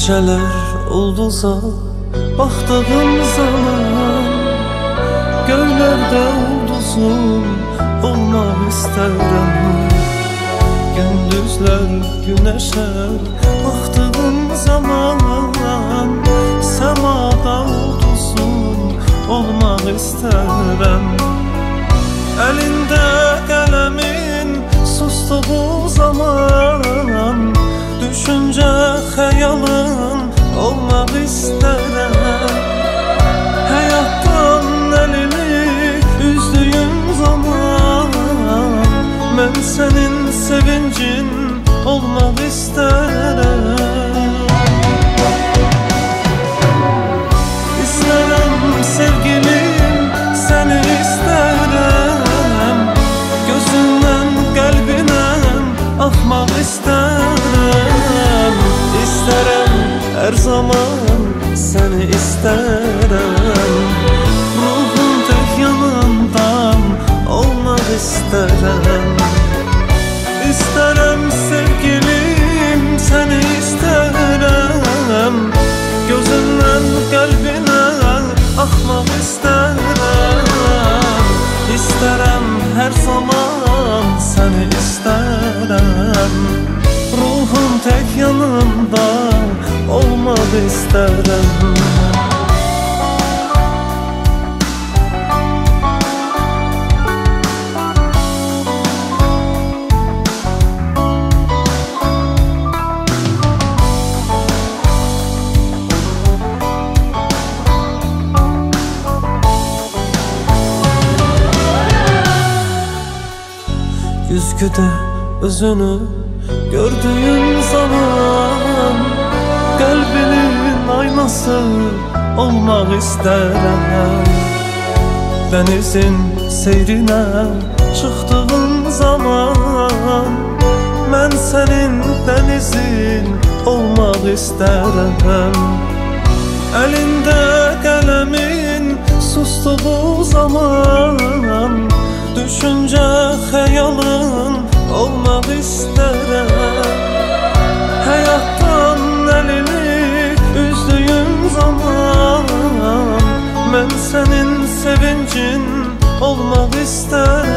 Geceler ulduza baktığım zaman göylerde ulduzum olmak isterim. Gündüzler güneşe baktığım zaman semada ulduzum olmak isterim. Elinde kalemin sustuğu zaman düşünce hayalın olmak isterim. Hayattan elini üzdüğüm zaman ben senin sevincin olmak isterim. İsterim sevgilim, seni isterim. Gözünden kalbinen akmak isterim. İsterim her zaman seni isterim. Ruhum tek yanından olmak isterim. İsterim sevgilim, seni isterim. Gözünden kalbine akmak isterim. İsterim her zaman seni isterim. Ruhum tek yanında olmak isterim. Yüzgüde özünü gördüğüm zaman kalbinin aynası olmak isterim. Denizin seyrine çıktığım zaman ben senin denizin olmak isterim. Elinde kalemin sustuğu zaman düşünce hayalın olmak isterim. Hayattan elini üzdüğüm zaman ben senin sevincin olmak isterim.